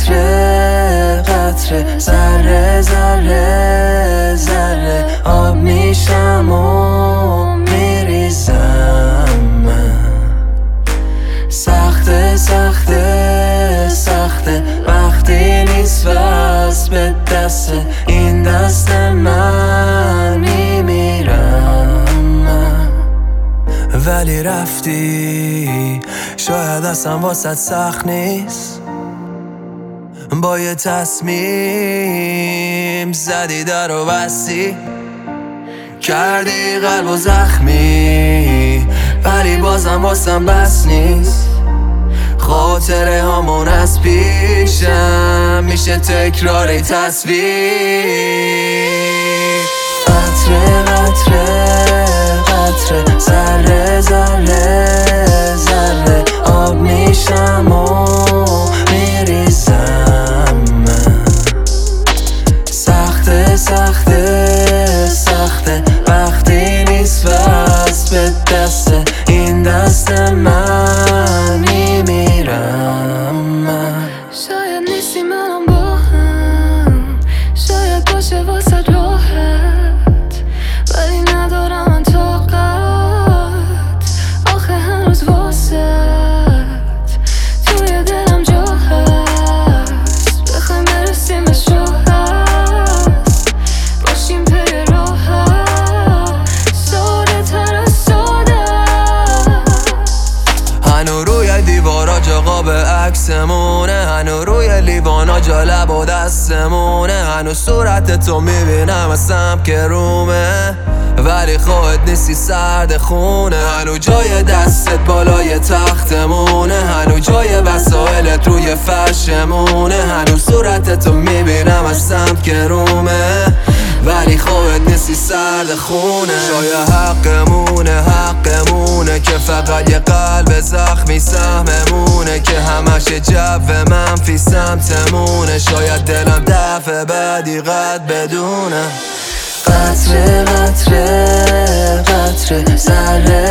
قطره قطره، ذره ذره ذره آب میشم و میریزم من. سخته سخته سخته وقتی نیست وز به دست این دست من میمیرم من. ولی رفتی شاید اصلا واسط سخت نیست، با یه تصمیم زدی در و بستی، کردی قلب و زخمی، ولی بازم واسم بس نیست. خاطره هامون از پیشم میشه تکرار تصویر. قطره قطره قطره، ذره ذره ذره آب میشم و میریزم من. سخته سخته سخته وقتی نیست وز به دست این دست من میمیرم من. شاید نیستی منم با هم، شاید باشه واسه راحت، ولی ندارم من طاقت آخه هنوز واسط توی دلم جا هست. بخوایم برسیم به هست باشیم پی راحت، ساده تر از ساده. هنو روی دیوارا جا قاب عکسمونه، هنو روی لیوانا جا لب و دستمونه، هنو صورت تو میبینم از سمت که رومه، ولی خواهد نیستی سرد خونه. هنو جای دستت بالای تختمونه، هنو جای وسایلت روی فرشمونه، هنو صورت تو میبینم از سمت که رومه، ولی خواهد نیستی سرد خونه. شاید حقمونه که فقط یه قلب زخمی سهممونه، که همش جو منفی سمتمونه. شاید دلم دفعه بعدی قد بدونه. قطره قطره قطره، ذره